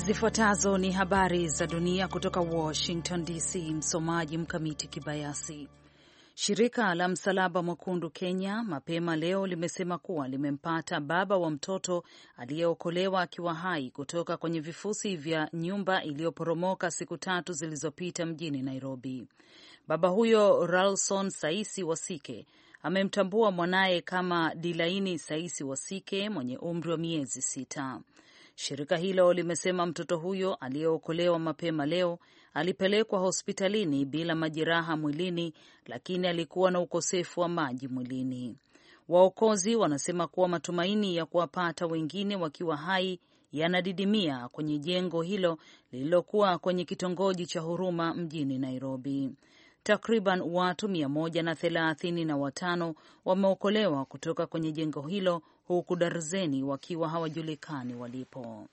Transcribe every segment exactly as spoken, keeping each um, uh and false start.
Zifuatazo ni habari za dunia kutoka Washington D C. Msomaji Mkamiti Kibayasi. Shirika la Msalaba Mwekundu Kenya mapema leo limesema kuwa limempata baba wa mtoto aliyeokolewa akiwa hai kutoka kwenye vifusi vya nyumba iliyoporomoka siku tatu zilizopita mjini Nairobi. Baba huyo Ralson Saisi Wasike amemtambua mwanaye kama Dilaini Saisi Wasike mwenye umri wa miezi sita. Shirika hilo limesema mtoto huyo aliyeokolewa mapema leo alipelekwa hospitalini bila majeraha mwilini, lakini alikuwa na ukosefu wa maji mwilini. Waokozi wanasema kuwa matumaini ya kuwapata wengine wakiwa hai yanadidimia kwenye jengo hilo lililokuwa kwenye kitongoji cha Huruma mjini Nairobi. Takriban watu mia moja na thelathini na watano wameokolewa kutoka kwenye jengo hilo, huku darzeni wakiwa hawajulikani walipo.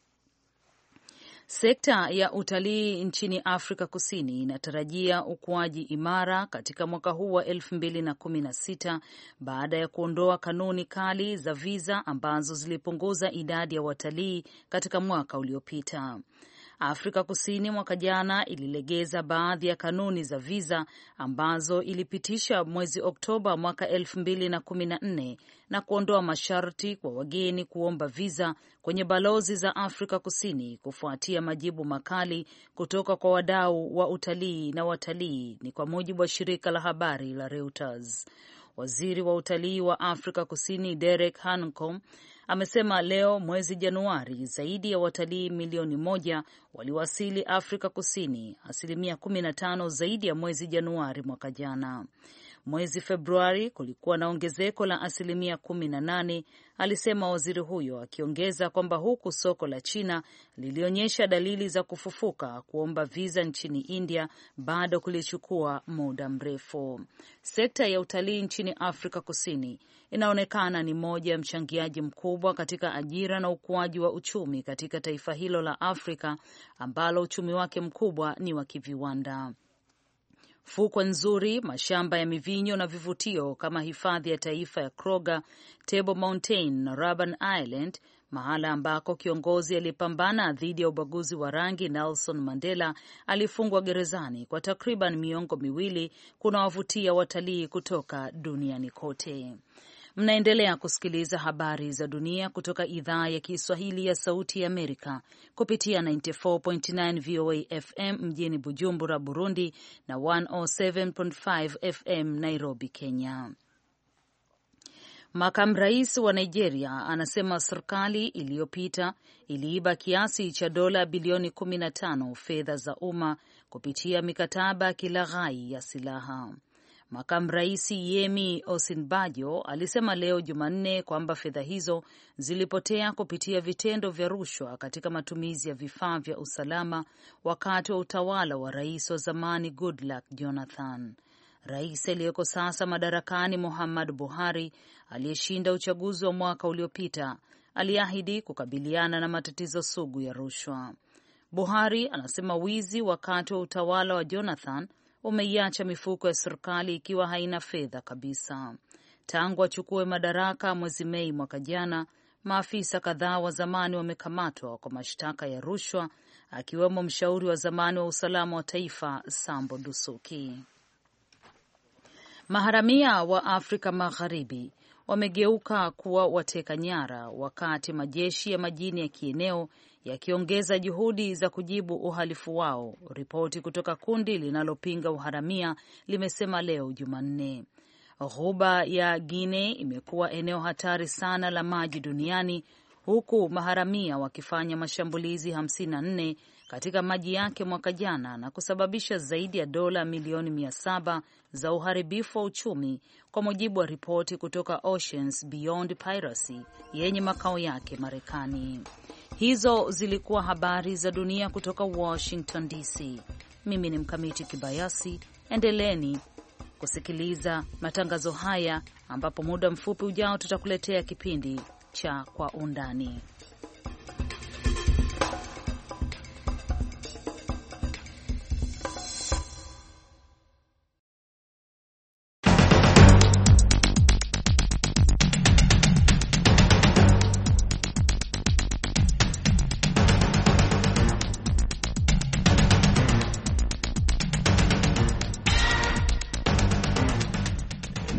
Sekta ya utalii nchini Afrika Kusini inatarajia ukuaji imara katika mwaka huu wa elfu mbili na kumi na sita baada ya kuondoa kanuni kali za viza ambazo zilipunguza idadi ya watalii katika mwaka uliopita. Afrika Kusini mwaka jana ililegeza baadhi ya kanuni za viza ambazo ilipitisha mwezi Oktoba mwaka elfu mbili na kumi na nne na kuondoa masharti kwa wageni kuomba viza kwenye balozi za Afrika Kusini kufuatia majibu makali kutoka kwa wadau wa utalii na watalii, ni kwa mujibu wa shirika la habari la Reuters. Waziri wa utalii wa Afrika Kusini Derek Hanekom amesema leo mwezi Januari zaidi ya watalii milioni moja waliwasili Afrika Kusini, asilimia kumi na tano zaidi ya mwezi Januari mwaka jana. Mwezi Februari kulikuwa na ongezeko la asilimia kumi na nane, alisema waziri huyo, akiongeza kwamba huku soko la China lilionyesha dalili za kufufuka, kuomba viza nchini India bado kulichukua muda mrefu. Sekta ya utalii nchini Afrika Kusini inaonekana ni moja ya mchangiaji mkubwa katika ajira na ukuaji wa uchumi katika taifa hilo la Afrika ambalo uchumi wake mkubwa ni wa kiviwanda. Fukwe nzuri, mashamba ya mivinyo na vivutio kama hifadhi ya taifa ya Kruger, Table Mountain na Robben Island, mahala ambako kiongozi aliyepambana dhidi ya ubaguzi wa rangi Nelson Mandela alifungwa gerezani kwa takriban miongo miwili, kunawavutia watalii kutoka duniani kote. Mnaendelea kusikiliza habari za dunia kutoka idhaa ya Kiswahili ya Sauti ya Amerika kupitia tisini na nne nukta tisa V O A F M mjini Bujumbura, Burundi na mia moja na saba nukta tano F M Nairobi, Kenya. Makamu rais wa Nigeria anasema serikali iliyopita iliiba kiasi cha dola bilioni kumi na tano fedha za umma kupitia mikataba ya kilaghai ya silaha. Makamu rais Yemi Osinbajo alisema leo Jumanne kwamba fedha hizo zilipotea kupitia vitendo vya rushwa katika matumizi ya vifaa vya usalama wakati wa utawala wa rais wa zamani Goodluck Jonathan. Rais aliyeko sasa madarakani Muhammad Buhari, aliyeshinda uchaguzi wa mwaka uliopita, aliahidi kukabiliana na matatizo sugu ya rushwa. Buhari anasema wizi wakati wa utawala wa Jonathan umeiacha mifuko ya serikali ikiwa haina fedha kabisa. Tangu achukue madaraka mwezi Mei mwaka jana, maafisa kadhaa wa zamani wamekamatwa kwa mashtaka ya rushwa, akiwemo mshauri wa zamani wa usalama wa taifa Sambo Dusuki. Maharamia wa Afrika Magharibi wamegeuka kuwa wateka nyara wakati majeshi ya majini ya kieneo yakiongeza juhudi za kujibu uhalifu wao, ripoti kutoka kundi linalopinga uharamia limesema leo Jumanne. Ghuba ya Guinea imekuwa eneo hatari sana la maji duniani, huku maharamia wakifanya mashambulizi hamsini na nne katika maji yake mwaka jana na kusababisha zaidi ya dola milioni mia saba za uharibifu wa uchumi, kwa mujibu wa ripoti kutoka Oceans Beyond Piracy yenye makao yake Marekani. Hizo zilikuwa habari za dunia kutoka Washington D C. Mimi ni Mkamiti Kibayasi. Endeleeni kusikiliza matangazo haya, ambapo muda mfupi ujao tutakuletea kipindi cha Kwa Undani.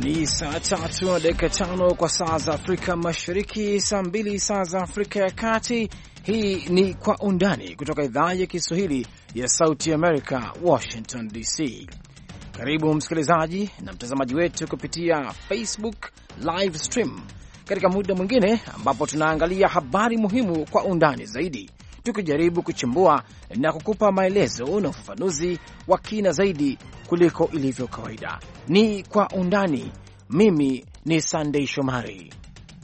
Ni saa tatu na dakika tano kwa saa za Afrika Mashariki, saa mbili saa za Afrika ya Kati. Hii ni Kwa Undani kutoka idhaa ya Kiswahili ya Sauti Amerika, Washington D C. Karibu msikilizaji na mtazamaji wetu kupitia Facebook live stream katika muda mwingine ambapo tunaangalia habari muhimu kwa undani zaidi, tukijaribu kuchimbua na kukupa maelezo na ufafanuzi wa kina zaidi kuliko ilivyo kawaida. Ni Kwa Undani. Mimi ni Sunday Shomari.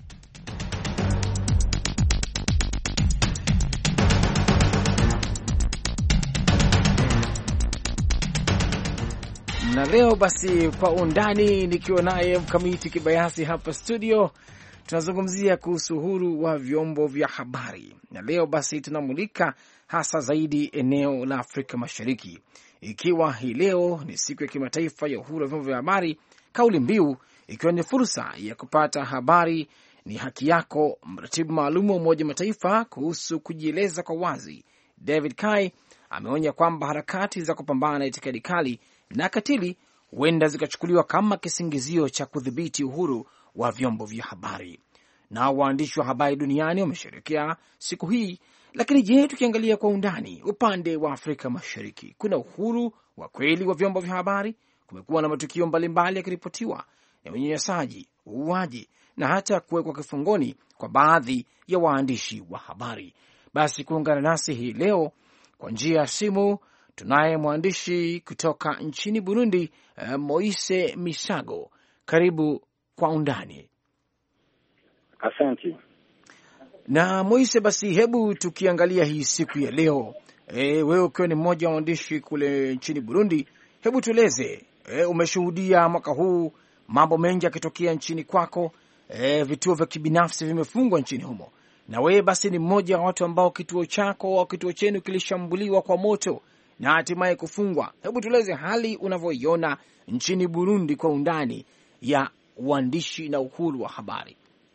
Na leo basi Kwa Undani nikiwa naye Mkamiti Kibayasi hapa studio, tunazungumzia kuhusu uhuru wa vyombo vya habari. Na leo basi tunamulika hasa zaidi eneo la Afrika Mashariki, ikiwa hii leo ni siku ya kimataifa ya uhuru wa vyombo vya habari, kauli mbiu ikiwa ni fursa ya kupata habari ni haki yako. Mratibu maalum wa Umoja Mataifa kuhusu kujieleza kwa wazi, David Kai, ameonya kwamba harakati za kupambana na itikadi kali na katili huenda zikachukuliwa kama kisingizio cha kudhibiti uhuru wa vyombo vya habari. Na waandishi wa habari duniani wamesherehekea siku hii. Lakini je, tukiangalia kwa undani upande wa Afrika Mashariki, kuna uhuru wa kweli wa vyombo vya habari? Kumekuwa na matukio mbalimbali yakiripotiwa ya unyanyasaji, uuaji na hata kuwekwa kifungoni kwa baadhi ya waandishi wa habari. Basi kuungana nasi hii leo kwa njia ya simu tunaye mwandishi kutoka nchini Burundi, Moise Misago. Karibu Kwa Undani. Asante. Na Moise, basi hebu tukiangalia hii siku ya leo, e, wewe ukiwa ni mmoja wa waandishi kule nchini Burundi, hebu tueleze, e, umeshuhudia mwaka huu mambo mengi yakitokea nchini kwako, e, vituo vya kibinafsi vimefungwa nchini humo, na wewe basi ni mmoja wa watu ambao kituo chako au kituo chenu kilishambuliwa kwa moto na hatimaye kufungwa. Hebu tueleze hali unavyoiona nchini Burundi kwa undani ya uandishi na uhuru wa habari.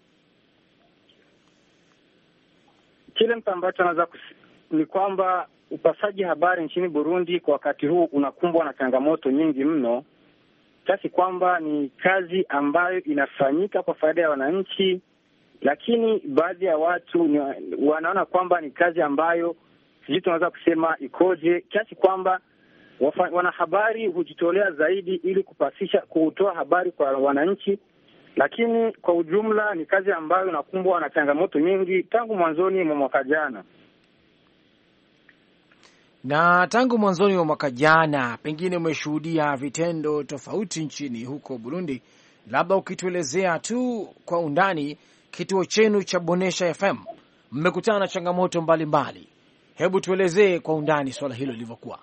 Kile mtu ambacho anaweza ni kwamba upasaji habari nchini Burundi kwa wakati huu unakumbwa na changamoto nyingi mno, kiasi kwamba ni kazi ambayo inafanyika kwa faida ya wananchi, lakini baadhi ya watu ni, wanaona kwamba ni kazi ambayo sisi tunaweza kusema ikoje, kiasi kwamba wanahabari hujitolea zaidi ili kupasisha, kutoa habari kwa wananchi, lakini kwa ujumla ni kazi ambayo inakumbwa na changamoto nyingi tangu mwanzoni mwa mwaka jana. Na tangu mwanzoni mwa mwaka jana, pengine umeshuhudia vitendo tofauti nchini huko Burundi. Labda ukituelezea tu kwa undani, kituo chenu cha Bonesha F M mmekutana na changamoto mbalimbali mbali. Hebu tuelezee kwa undani swala hilo lilivyokuwa.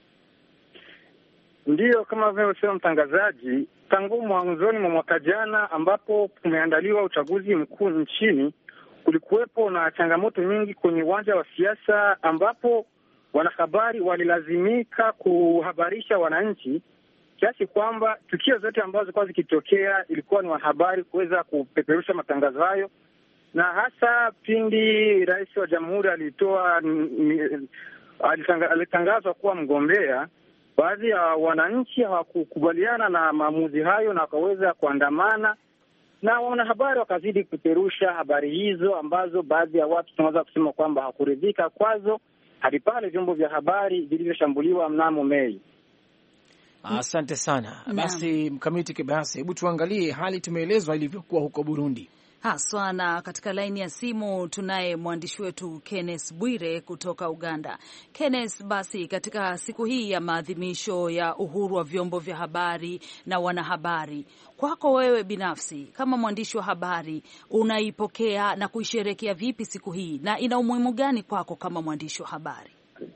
Ndiyo, kama vile sema mtangazaji, tangu mwanzoni mwa mwaka jana ambapo kumeandaliwa uchaguzi mkuu nchini, kulikuwepo na changamoto nyingi kwenye uwanja wa siasa, ambapo wanahabari walilazimika kuhabarisha wananchi, kiasi kwamba tukio zote ambazo zilikuwa zikitokea ilikuwa ni wanahabari kuweza kupeperusha matangazo hayo. Na hasa pindi rais wa jamhuri alitoa alitangazwa kuwa mgombea, baadhi ya wananchi hawakukubaliana na maamuzi hayo na wakaweza kuandamana, na wanahabari wakazidi kuperusha habari hizo ambazo baadhi ya watu tunaweza kusema kwamba hakuridhika kwazo, hadi pale vyombo vya habari vilivyoshambuliwa mnamo Mei. Asante sana. Basi Mkamiti Kibayasi, hebu tuangalie hali tumeelezwa ilivyokuwa huko Burundi haswa. Na katika laini ya simu tunaye mwandishi wetu Kenneth Bwire kutoka Uganda. Kenneth, basi katika siku hii ya maadhimisho ya uhuru wa vyombo vya habari na wanahabari, kwako wewe binafsi kama mwandishi wa habari, unaipokea na kuisherehekea vipi siku hii, na ina umuhimu gani kwako kama mwandishi wa habari?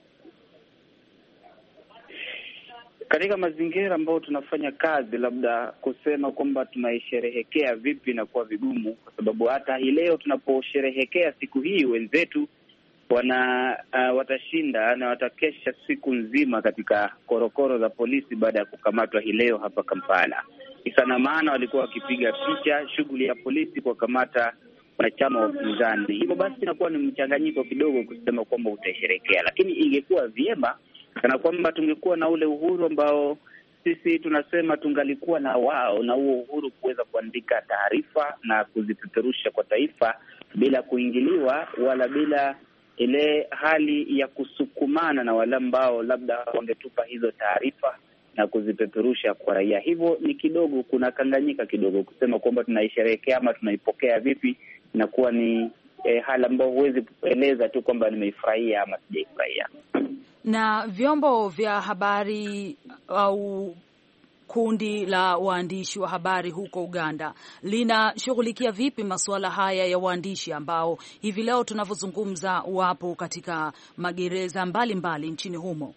Katika mazingira ambayo tunafanya kazi, labda kusema kwamba tunaisherehekea vipi na kuwa vigumu, kwa sababu hata hii leo tunaposherehekea siku hii, wenzetu wana uh, watashinda na watakesha siku nzima katika korokoro za polisi baada ya kukamatwa hii leo hapa Kampala. Isana maana walikuwa wakipiga picha shughuli ya polisi kwa kamata wanachama wa upinzani. Hivyo basi inakuwa ni mchanganyiko kidogo kusema kwamba utaisherehekea, lakini ingekuwa vyema kana kwamba tungekuwa na ule uhuru ambao sisi tunasema tungalikuwa na wao na huo uhuru kuweza kuandika taarifa na kuzipeperusha kwa taifa bila kuingiliwa wala bila ile hali ya kusukumana na wale ambao labda wangetupa hizo taarifa na kuzipeperusha kwa raia. Hivyo ni kidogo kuna kanganyika kidogo kusema kwamba tunaisherehekea ama tunaipokea vipi, na kuwa ni eh, hali ambayo huwezi kueleza tu kwamba nimeifurahia ama sijaifurahia. Na vyombo vya habari au kundi la waandishi wa habari huko Uganda linashughulikia vipi masuala haya ya waandishi ambao hivi leo tunavyozungumza wapo katika magereza mbalimbali mbali nchini humo?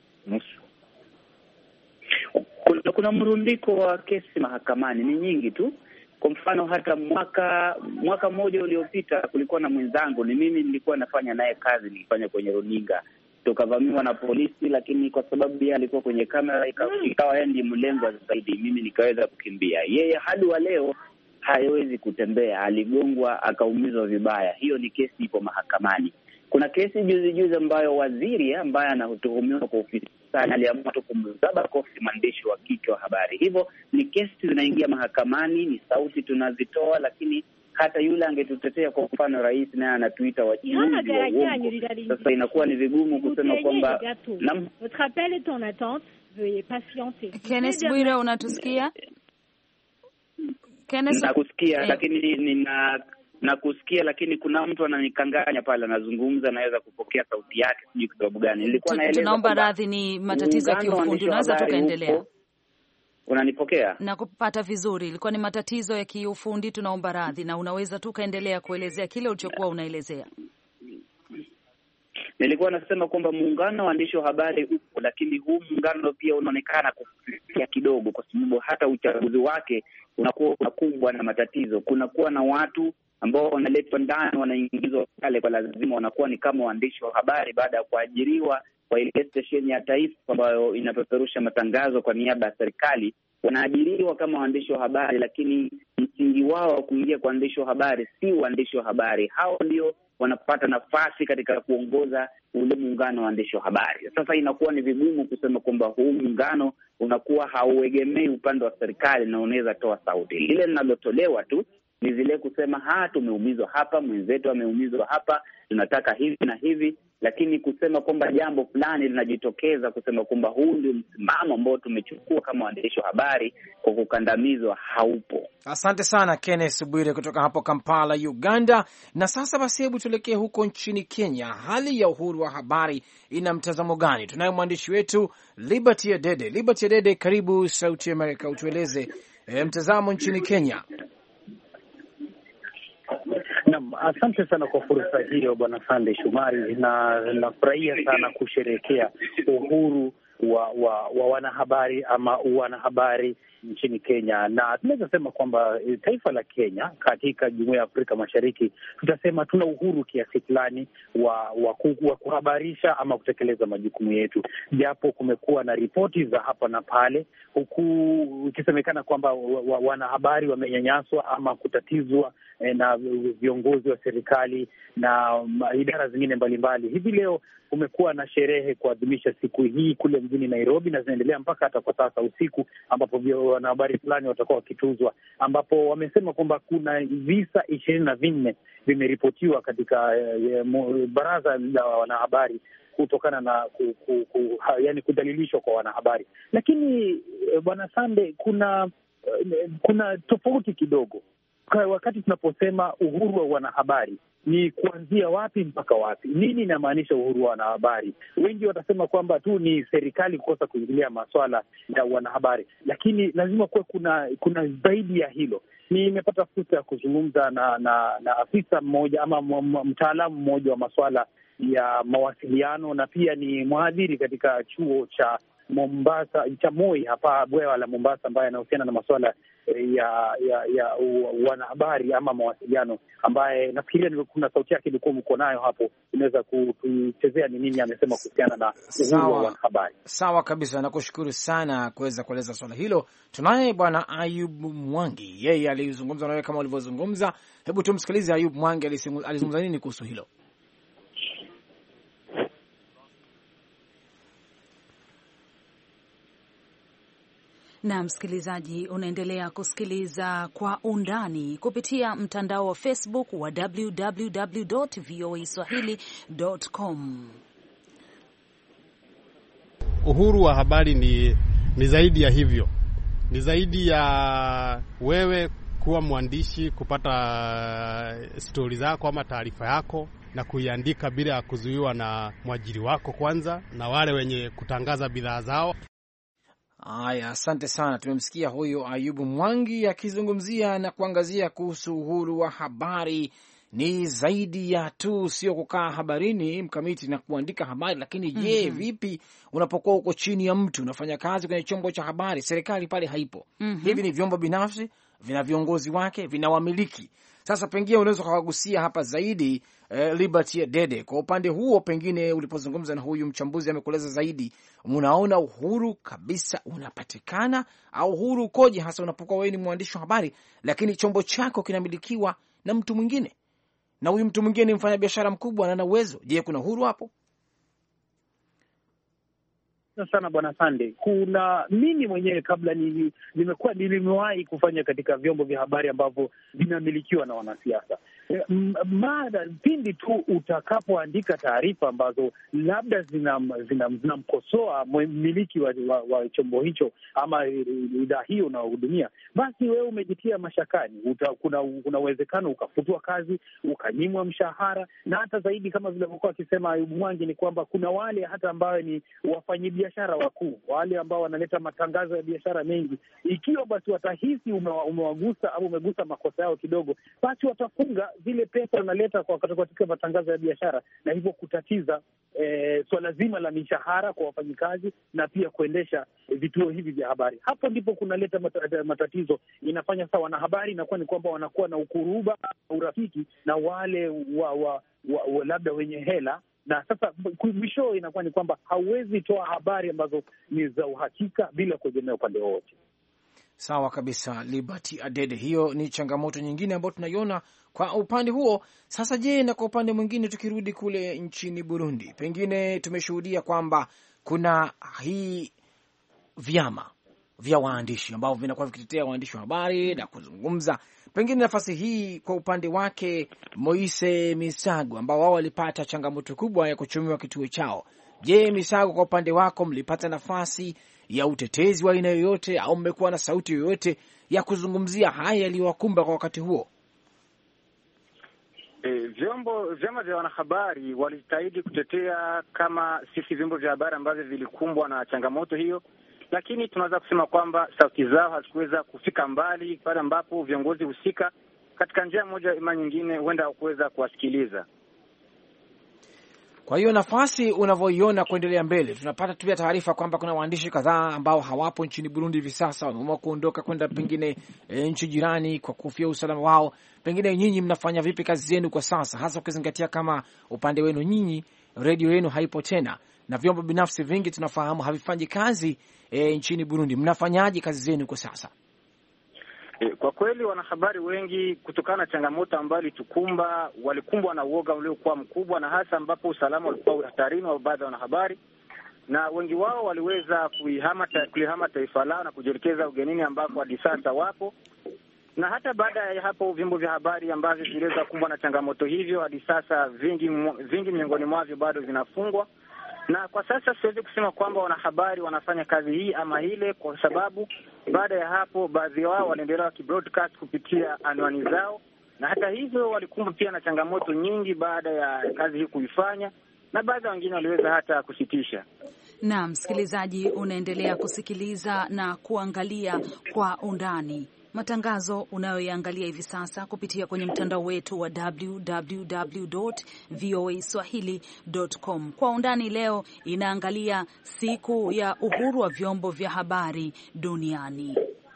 Kuna, kuna mrundiko wa kesi mahakamani, ni nyingi tu. Kwa mfano hata mwaka mwaka mmoja uliopita kulikuwa na mwenzangu, ni mimi nilikuwa nafanya naye kazi, nilifanya kwenye runinga, tukavamiwa na polisi, lakini kwa sababu yeye alikuwa kwenye kamera ikawa yeye ndiye mlengwa zaidi, mimi nikaweza kukimbia. Yeye hadi wa leo haiwezi kutembea, aligongwa akaumizwa vibaya. Hiyo ni kesi ipo mahakamani. Kuna kesi juzi juzi ambayo waziri ambaye anatuhumiwa kwa ufisadi aliamua tu kumzaba kofi mwandishi wa kike wa habari. Hivyo ni kesi zinaingia mahakamani, ni sauti tunazitoa, lakini hata yule angetutetea, kwa mfano rais naye anatuita wachuuzi wa uongo. Sasa inakuwa ni vigumu kusema kwamba Kenneth Bwire, unatusikia? Kenneth, nakusikia eh, lakini nina nakusikia lakini kuna mtu ananikanganya pale, anazungumza, naweza kupokea sauti yake, sijui kwa sababu gani. Nilikuwa naeleza, tunaomba radhi, ni matatizo ya kiufundi, unaweza tukaendelea. Unanipokea? Na kupata vizuri, ilikuwa ni matatizo ya kiufundi, tunaomba radhi, na unaweza tu kaendelea kuelezea kile ulichokuwa unaelezea. Nilikuwa nasema kwamba muungano wa waandishi wa habari upo, lakini huu muungano pia unaonekana kufifia kidogo, kwa sababu hata uchaguzi wake unakuwa unakumbwa na matatizo. Kunakuwa na watu ambao wanaletwa ndani, wanaingizwa pale kwa lazima, wanakuwa ni kama waandishi wa habari baada ya kuajiriwa kwa ile stesheni ya taifa ambayo inapeperusha matangazo kwa niaba ya serikali. Wanaajiriwa kama waandishi wa habari, lakini msingi wao wa kuingia kwa waandishi wa habari si waandishi wa habari. Hao ndio wanapata nafasi katika kuongoza ule muungano wa waandishi wa habari. Sasa inakuwa ni vigumu kusema kwamba huu muungano unakuwa hauegemei upande wa serikali na unaweza toa sauti. Lile linalotolewa tu ni zile kusema ha, tumeumizwa hapa, mwenzetu ameumizwa hapa, tunataka hivi na hivi, lakini kusema kwamba jambo fulani linajitokeza kusema kwamba huu ndio msimamo ambao tumechukua kama waandishi wa habari kwa kukandamizwa, haupo. Asante sana Kenneth Bwire kutoka hapo Kampala, Uganda. Na sasa basi, hebu tuelekee huko nchini Kenya. Hali ya uhuru wa habari ina mtazamo gani? Tunaye mwandishi wetu Liberty Adede. Liberty Adede, karibu Sauti America, utueleze e, mtazamo nchini Kenya. Naam, asante sana kwa fursa hiyo Bwana Sande Shumari, na nafurahia sana kusherehekea uhuru wa, wa, wa wanahabari ama wanahabari nchini Kenya. Na tunaweza sema kwamba taifa la Kenya katika Jumuiya ya Afrika Mashariki, tutasema tuna uhuru kiasi fulani wa, wa, wa kuhabarisha ama kutekeleza majukumu yetu, japo kumekuwa na ripoti za hapa na pale, huku ikisemekana kwamba wa, wanahabari wamenyanyaswa ama kutatizwa eh, na viongozi wa serikali na idara zingine mbalimbali. Hivi leo kumekuwa na sherehe kuadhimisha siku hii kule mjini Nairobi, na zinaendelea mpaka hata kwa sasa usiku, ambapo wanahabari fulani watakuwa wakituzwa, ambapo wamesema kwamba kuna visa ishirini na vinne vimeripotiwa katika eh, baraza la wanahabari kutokana na ku, ku, ku, ha, yani kudhalilishwa kwa wanahabari. Lakini eh, Bwana Sande, kuna eh, kuna tofauti kidogo wakati tunaposema uhuru wa wanahabari. Ni kuanzia wapi mpaka wapi? Nini inamaanisha uhuru wa wanahabari? Wengi watasema kwamba tu ni serikali kukosa kuingilia maswala ya wanahabari, lakini lazima kuwe kuna kuna zaidi ya hilo. Nimepata fursa ya kuzungumza na, na na afisa mmoja ama mtaalamu mmoja wa maswala ya mawasiliano, na pia ni mhadhiri katika chuo cha Mombasa cha Moi hapa bwewa la Mombasa, ambaye anahusiana na masuala ya ya ya wanahabari ama mawasiliano, ambaye nafikiria kuna sauti yake ilikuwa mko nayo hapo, inaweza kutuchezea ni nini amesema kuhusiana na uhuru wa wanahabari. Sawa kabisa, nakushukuru sana kuweza kueleza swala hilo. Tunaye Bwana Ayub Mwangi, yeye alizungumza nawe kama ulivyozungumza. Hebu tumsikilize Ayub Mwangi alizungumza nini kuhusu hilo. Na msikilizaji, unaendelea kusikiliza Kwa Undani kupitia mtandao wa Facebook wa w w w dot v o a swahili dot com. Uhuru wa habari ni, ni zaidi ya hivyo. Ni zaidi ya wewe kuwa mwandishi kupata stori zako ama taarifa yako na kuiandika bila ya kuzuiwa na mwajiri wako kwanza na wale wenye kutangaza bidhaa zao. Aya, asante sana. Tumemsikia huyo Ayubu Mwangi akizungumzia na kuangazia kuhusu uhuru wa habari. Ni zaidi ya tu sio kukaa habarini mkamiti na kuandika habari, lakini je, mm -hmm. vipi unapokuwa uko chini ya mtu, unafanya kazi kwenye chombo cha habari, serikali pale haipo. Mm -hmm. Hivi ni vyombo binafsi, vina viongozi wake, vina wamiliki. Sasa pengine unaweza kuwagusia hapa zaidi eh, Liberty Adede. Kwa upande huo pengine ulipozungumza na huyu mchambuzi amekueleza zaidi, unaona uhuru kabisa unapatikana au uhuru ukoje hasa unapokuwa wewe ni mwandishi wa habari lakini chombo chako kinamilikiwa na mtu mwingine? Na huyu mtu mwingine ni mfanya biashara mkubwa na ana uwezo. Je, kuna uhuru hapo? Sana Bwana Sande, kuna mimi mwenyewe kabla nili, nimekuwa nilimewahi kufanya katika vyombo vya habari ambavyo vinamilikiwa na wanasiasa. Mada pindi tu utakapoandika taarifa ambazo labda zinamkosoa zina, zina mmiliki wa, wa, wa chombo hicho ama idhaa hiyo unaohudumia, basi wewe umejitia mashakani. Uta, kuna kuna uwezekano ukafutwa kazi, ukanyimwa mshahara, na hata zaidi kama vile alikuwa akisema Ayubu Mwangi ni kwamba kuna wale hata ambao ni wafanyabiashara wakuu, wale ambao wanaleta matangazo ya biashara mengi, ikiwa basi watahisi umewagusa au umegusa makosa yao kidogo, basi watafunga zile pesa unaleta kwa katika matangazo ya biashara, na hivyo kutatiza eh, swala zima la mishahara kwa wafanyikazi na pia kuendesha vituo hivi vya habari. Hapo ndipo kunaleta matatizo. Inafanya sawa wanahabari inakuwa ni kwamba wanakuwa na ukuruba, urafiki na wale wa, wa, wa, wa labda wenye hela, na sasa mwisho inakuwa ni kwamba hauwezi toa habari ambazo ni za uhakika bila kuegemea upande wote. Sawa kabisa, Liberty Adede. Hiyo ni changamoto nyingine ambayo tunaiona kwa upande huo. Sasa je, na kwa upande mwingine tukirudi kule nchini Burundi, pengine tumeshuhudia kwamba kuna hii vyama vya waandishi ambao vinakuwa vikitetea waandishi wa habari na kuzungumza. Pengine nafasi hii kwa upande wake Moise Misago, ambao wao walipata changamoto kubwa ya kuchumiwa kituo chao. Je, Misago, kwa upande wako mlipata nafasi ya utetezi wa aina yoyote au mmekuwa na sauti yoyote ya kuzungumzia haya yaliyowakumba kwa wakati huo? E, vyombo vyama vya wanahabari walijitahidi kutetea kama sisi vyombo vya habari ambavyo vilikumbwa na changamoto hiyo, lakini tunaweza kusema kwamba sauti zao hazikuweza kufika mbali pale ambapo viongozi husika katika njia moja ama nyingine huenda hawakuweza kuwasikiliza. Kwa hiyo nafasi unavyoiona kuendelea mbele, tunapata tu taarifa kwamba kuna waandishi kadhaa ambao hawapo nchini Burundi hivi sasa, wameamua kuondoka kwenda pengine e, nchi jirani kwa kufia usalama wao. Pengine nyinyi mnafanya vipi kazi zenu kwa sasa, hasa ukizingatia kama upande wenu nyinyi redio yenu haipo tena na vyombo binafsi vingi tunafahamu havifanyi kazi e, nchini Burundi? Mnafanyaje kazi zenu kwa sasa? Kwa kweli wanahabari wengi kutokana na changamoto ambayo ilitukumba walikumbwa na uoga uliokuwa mkubwa, na hasa ambapo usalama ulikuwa hatarini wa baadhi ya wanahabari, na wengi wao waliweza kuihama kulihama taifa lao na kujielekeza ugenini ambako hadi sasa wapo. Na hata baada ya hapo vyombo vya habari ambavyo viliweza kukumbwa na changamoto hivyo hadi sasa vingi vingi miongoni mwavyo bado vinafungwa. Na kwa sasa siwezi kusema kwamba wanahabari wanafanya kazi hii ama ile, kwa sababu baada ya hapo baadhi wao waliendelea wakibroadcast kupitia anwani zao, na hata hivyo walikumbwa pia na changamoto nyingi baada ya kazi hii kuifanya, na baadhi wengine waliweza hata kusitisha. Na msikilizaji, unaendelea kusikiliza na kuangalia Kwa Undani, matangazo unayoyaangalia hivi sasa kupitia kwenye mtandao wetu wa w w w dot v o a swahili dot com. Kwa Undani leo inaangalia siku ya uhuru wa vyombo vya habari duniani.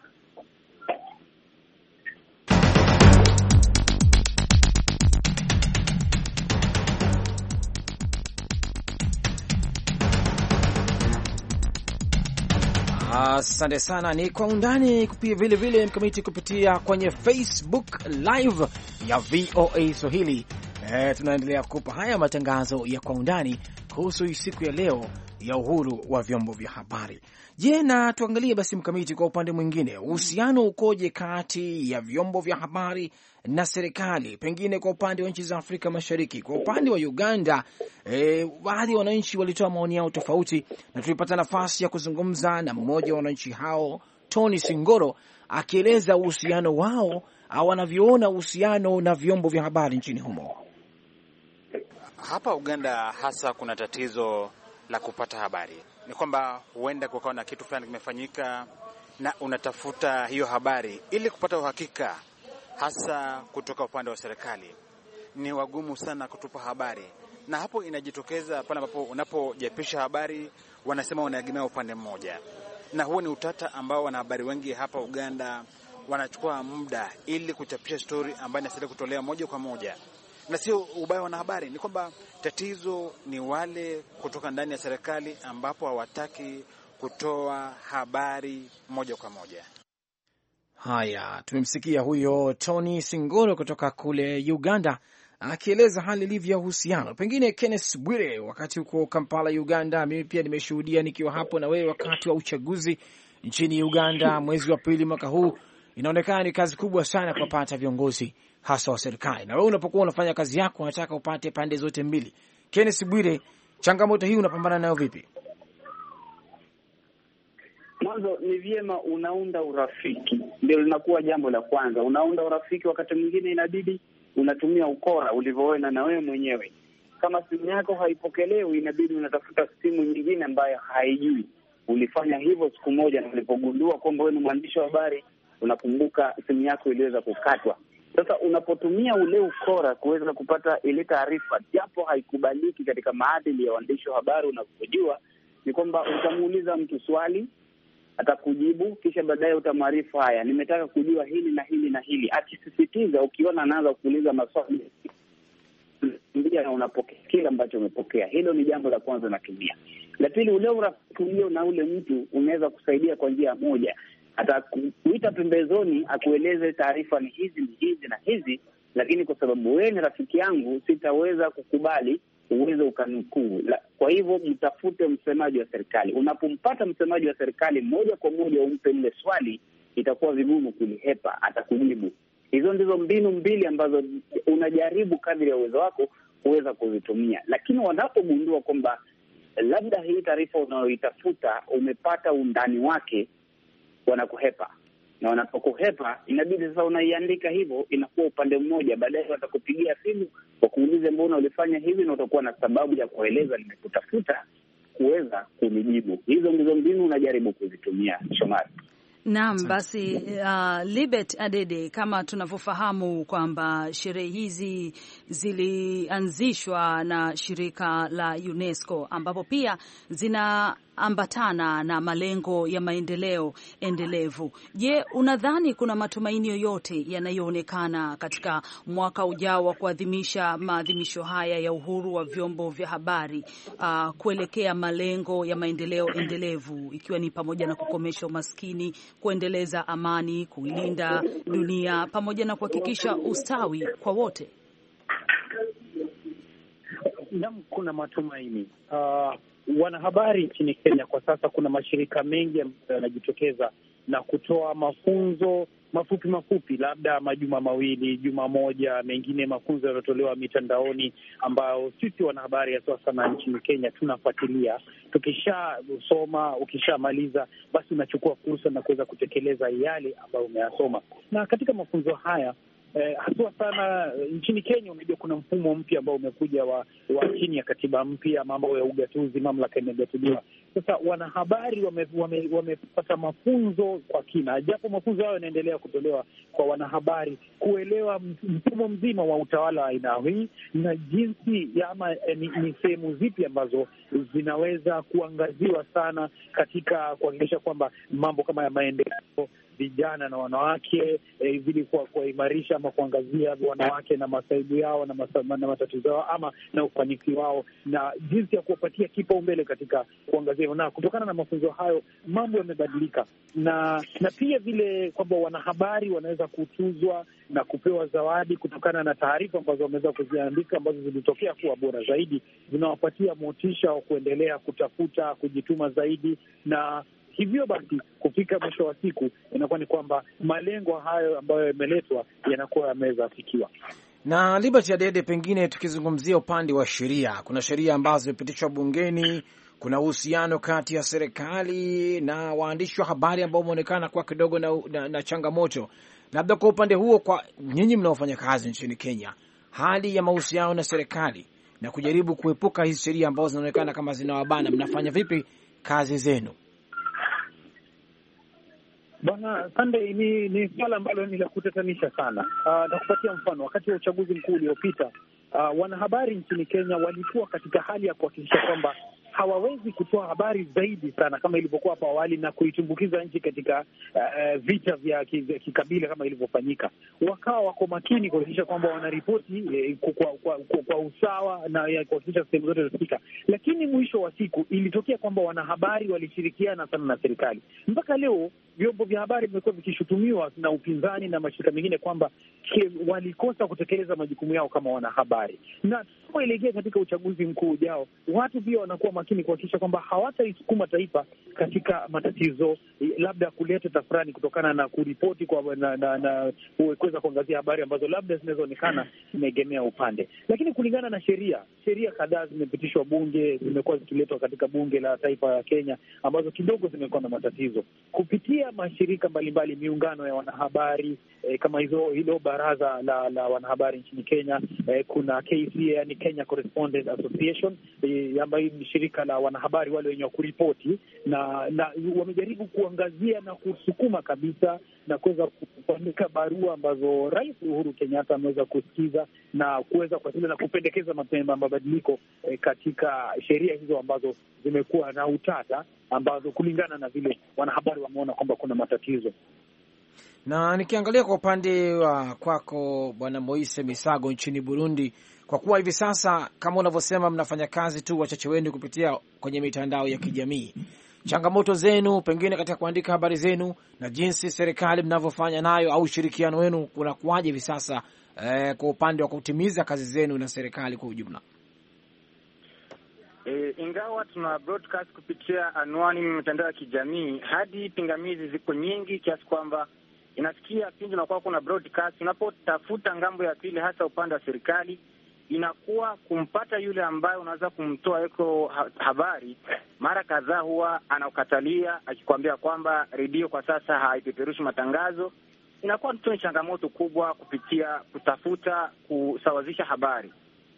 Asante sana. Ni Kwa Undani kupia vile vile mkamiti kupitia kwenye Facebook live ya V O A Swahili. E, tunaendelea kukupa haya matangazo ya Kwa Undani kuhusu siku ya leo ya uhuru wa vyombo vya habari. Je, na tuangalie basi Mkamiti, kwa upande mwingine uhusiano ukoje kati ya vyombo vya habari na serikali, pengine kwa upande wa nchi za Afrika Mashariki? Kwa upande wa Uganda, e, baadhi ya wananchi walitoa maoni yao tofauti, na tulipata nafasi ya kuzungumza na mmoja wa wananchi hao, Tony Singoro, akieleza uhusiano wao au wanavyoona uhusiano na vyombo vya habari nchini humo. Hapa Uganda hasa kuna tatizo la kupata habari. Ni kwamba huenda kukawa na kitu fulani kimefanyika na unatafuta hiyo habari ili kupata uhakika, hasa kutoka upande wa serikali. Ni wagumu sana kutupa habari, na hapo inajitokeza pale ambapo unapojapisha habari wanasema wanaegemea upande mmoja, na huo ni utata ambao wanahabari wengi hapa Uganda wanachukua muda ili kuchapisha story ambayo inastahili kutolea moja kwa moja. Na sio ubaya wanahabari, ni kwamba tatizo ni wale kutoka ndani ya serikali ambapo hawataki kutoa habari moja kwa moja. Haya, tumemsikia huyo Tony Singoro kutoka kule Uganda akieleza hali ilivyo uhusiano. Pengine Kenneth Bwire, wakati huko Kampala Uganda, mimi pia nimeshuhudia nikiwa hapo na wewe wakati wa uchaguzi nchini Uganda mwezi wa pili mwaka huu, inaonekana ni kazi kubwa sana kupata viongozi hasa wa serikali. Na wewe unapokuwa unafanya kazi yako unataka upate pande zote mbili. Kenneth Bwire, changamoto hii unapambana nayo vipi? Mwanzo ni vyema unaunda urafiki, ndio linakuwa jambo la kwanza. Unaunda urafiki, wakati mwingine inabidi unatumia ukora ulivyoona na wewe mwenyewe. Kama simu yako haipokelewi, inabidi unatafuta simu nyingine ambayo haijui. Ulifanya hivyo siku moja, na ulipogundua kwamba wewe ni mwandishi wa habari, unakumbuka simu yako iliweza kukatwa. Sasa unapotumia ule ukora kuweza kupata ile taarifa, japo haikubaliki katika maadili ya waandishi wa habari, unapojua ni kwamba utamuuliza mtu swali, atakujibu, kisha baadaye utamwarifu, haya, nimetaka kujua hili na hili na hili. Akisisitiza, ukiona anaanza kuuliza maswali, ndio na unapokea kile ambacho umepokea. Hilo ni jambo la kwanza natumia. La pili, ule urafiki ulio na ule mtu unaweza kusaidia kwa njia moja. Atakuita pembezoni akueleze taarifa ni hizi ni hizi na hizi, lakini kwa sababu wewe ni rafiki yangu sitaweza kukubali uweze ukanukuu. Kwa hivyo mtafute msemaji wa serikali. Unapompata msemaji wa serikali moja kwa moja umpe lile swali, itakuwa vigumu kulihepa, atakujibu. Hizo ndizo mbinu mbili ambazo unajaribu kadri ya uwezo wako kuweza kuzitumia. Lakini wanapogundua kwamba labda hii taarifa unayoitafuta umepata undani wake, wanakuhepa. Na wanapokuhepa, inabidi sasa unaiandika hivyo, inakuwa upande mmoja. Baadaye watakupigia simu wakuulize mbona ulifanya hivi, na utakuwa na sababu ya kueleza nimekutafuta kuweza kunijibu. Hizo ndizo mbinu unajaribu kuzitumia, Shomari. Naam, basi uh, Libet Adede, kama tunavyofahamu kwamba sherehe hizi zilianzishwa na shirika la UNESCO ambapo pia zinaambatana na malengo ya maendeleo endelevu. Je, unadhani kuna matumaini yoyote yanayoonekana katika mwaka ujao wa kuadhimisha maadhimisho haya ya uhuru wa vyombo vya habari uh, kuelekea malengo ya maendeleo endelevu, ikiwa ni pamoja na kukomesha umaskini, kuendeleza amani, kuilinda dunia pamoja na kuhakikisha ustawi kwa wote? Naam, kuna matumaini. Uh, wanahabari nchini Kenya kwa sasa, kuna mashirika mengi ambayo yanajitokeza na kutoa mafunzo mafupi mafupi, labda majuma mawili, juma moja, mengine mafunzo yanayotolewa mitandaoni, ambayo sisi wanahabari ya sasa na nchini Kenya tunafuatilia. Tukishasoma, ukishamaliza, basi unachukua fursa na kuweza kutekeleza yale ambayo umeyasoma. Na katika mafunzo haya Eh, haswa sana nchini Kenya, unajua kuna mfumo mpya ambao umekuja wa, wa chini ya katiba mpya, mambo ya ugatuzi, mamlaka imegatuliwa. Sasa wanahabari wamepata wame, wame mafunzo kwa kina, japo mafunzo hayo yanaendelea kutolewa kwa wanahabari kuelewa mfumo mzima wa utawala wa aina hii na jinsi ya ama eh, ni, ni sehemu zipi ambazo zinaweza kuangaziwa sana katika kuhakikisha kwamba mambo kama ya maendeleo, vijana na wanawake eh, ili kuwaimarisha ama kuangazia wanawake na masaibu yao na, masa, na matatizo yao ama na ufanisi wao na jinsi ya kuwapatia kipaumbele katika kuangazia. Na kutokana na mafunzo hayo mambo yamebadilika, na na pia vile kwamba wanahabari wanaweza kutuzwa na kupewa zawadi kutokana na taarifa ambazo wameweza kuziandika ambazo zilitokea kuwa bora zaidi, zinawapatia motisha wa kuendelea kutafuta kujituma zaidi, na hivyo basi kufika mwisho wa siku inakuwa ni kwamba malengo hayo ambayo yameletwa yanakuwa yameweza kufikiwa. Na Liberty Adede, pengine tukizungumzia upande wa sheria, kuna sheria ambazo zimepitishwa bungeni, kuna uhusiano kati ya serikali na waandishi wa habari ambao umeonekana kwa kidogo na, na, na changamoto. Labda kwa upande huo, kwa nyinyi mnaofanya kazi nchini Kenya, hali ya mahusiano na serikali na kujaribu kuepuka hizi sheria ambazo zinaonekana kama zinawabana, mnafanya vipi kazi zenu? Bwana Sunday, ni ni swala ambalo ni la kutatanisha sana. Uh, na kupatia mfano, wakati wa uchaguzi mkuu uliopita, uh, wanahabari nchini Kenya walikuwa katika hali ya kuhakikisha kwamba hawawezi kutoa habari zaidi sana kama ilivyokuwa hapo awali na kuitumbukiza nchi katika uh, vita vya kikabila kama ilivyofanyika. Wakawa wako makini kuhakikisha kwamba wanaripoti eh, kwa, kwa, kwa, kwa usawa na kuhakikisha sehemu zote zifika. Lakini mwisho wa siku ilitokea kwamba wanahabari walishirikiana sana na serikali. Mpaka leo vyombo vya habari vimekuwa vikishutumiwa na upinzani na mashirika mengine kwamba walikosa kutekeleza majukumu yao kama wanahabari. Na tunapoelekea katika uchaguzi mkuu ujao, watu pia wanakuwa makini kuhakikisha kwamba hawataisukuma taifa katika matatizo, labda kuleta tafrani kutokana na kuripoti kwa na, na, na kuweza kuangazia habari ambazo labda zinazoonekana zimeegemea upande. Lakini kulingana na sheria, sheria kadhaa zimepitishwa bunge, zimekuwa zikiletwa katika bunge la taifa ya Kenya ambazo kidogo zimekuwa na matatizo. Kupitia mashirika mbalimbali, miungano ya wanahabari eh, kama hizo hilo baraza la, la wanahabari nchini Kenya, eh, kuna K C A, yani Kenya Correspondent Association, eh, ambayo ni shirika la wanahabari wale wenye kuripoti, na, na wamejaribu kuangazia na kusukuma kabisa na kuweza kuandika barua ambazo Rais Uhuru Kenyatta ameweza kusikiza na kuweza kuwasilisha na kupendekeza mapema mabadiliko eh, katika sheria hizo ambazo zimekuwa na utata, ambazo kulingana na vile wanahabari wameona kwamba kuna matatizo. Na nikiangalia kwa upande wa kwako Bwana Moise Misago nchini Burundi, kwa kuwa hivi sasa kama unavyosema mnafanya kazi tu wachache wenu kupitia kwenye mitandao ya kijamii, changamoto zenu pengine katika kuandika habari zenu na jinsi serikali mnavyofanya nayo au ushirikiano wenu unakuwaje hivi sasa eh, kwa upande wa kutimiza kazi zenu na serikali kwa ujumla? E, ingawa tuna broadcast kupitia anwani mitandao ya kijamii, hadi pingamizi ziko nyingi kiasi kwamba inasikia pindi unakuwa kuna broadcast, unapotafuta ngambo ya pili, hasa upande wa serikali, inakuwa kumpata yule ambaye unaweza kumtoa eko habari, mara kadhaa huwa anaukatalia akikwambia kwamba redio kwa sasa haipeperushi matangazo. Inakuwa tu ni changamoto kubwa kupitia kutafuta kusawazisha habari.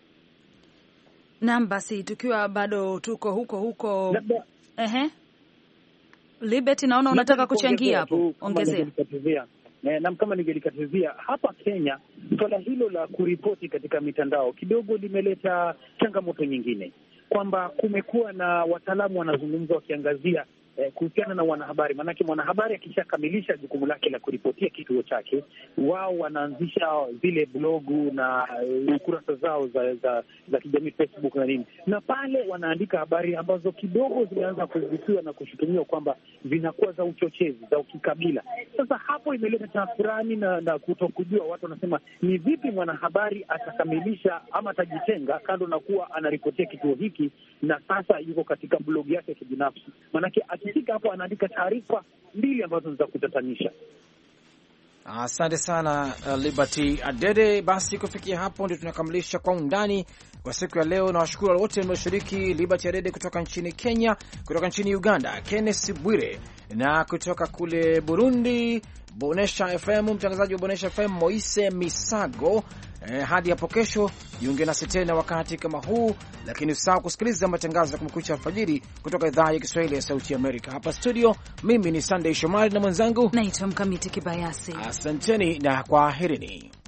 Naam, basi tukiwa bado tuko huko huko, ehe, Liberty, naona unataka kuchangia hapo, ongezea. Na kama ningelikatizia hapa Kenya, swala hilo la kuripoti katika mitandao kidogo limeleta changamoto nyingine, kwamba kumekuwa na wataalamu wanazungumza wakiangazia eh, kuhusiana na wanahabari. Maanake mwanahabari akishakamilisha jukumu lake la kuripotia kituo chake, wao wanaanzisha zile blogu na uh, kurasa zao za za, za kijamii, Facebook na nini, na pale wanaandika habari ambazo kidogo zimeanza kuvutiwa na kushutumiwa kwamba zinakuwa za uchochezi, za ukikabila. Sasa hapo imeleta tafurani na, na kutokujua. Watu wanasema ni vipi mwanahabari atakamilisha ama atajitenga kando na kuwa anaripotia kituo hiki na sasa yuko katika blog yake kibinafsi. Maanake akifika hapo anaandika taarifa mbili ambazo ni za kutatanisha. Asante sana uh, Liberty Adede. Basi kufikia hapo ndio tunakamilisha Kwa Undani kwa siku ya leo, na washukuru wote mlioshiriki. Liberty Adede kutoka nchini Kenya, kutoka nchini Uganda Kenneth Bwire, na kutoka kule Burundi Bonesha F M, mtangazaji wa Bonesha F M Moise Misago. Eh, hadi hapo kesho jiunge nasi tena wakati kama huu, lakini usahau kusikiliza matangazo ya Kumekucha Alfajiri kutoka idhaa ya Kiswahili ya Sauti ya Amerika. Hapa studio mimi ni Sunday Shomari na mwenzangu naitwa Mkamiti Kibayasi. Asanteni na kwaherini.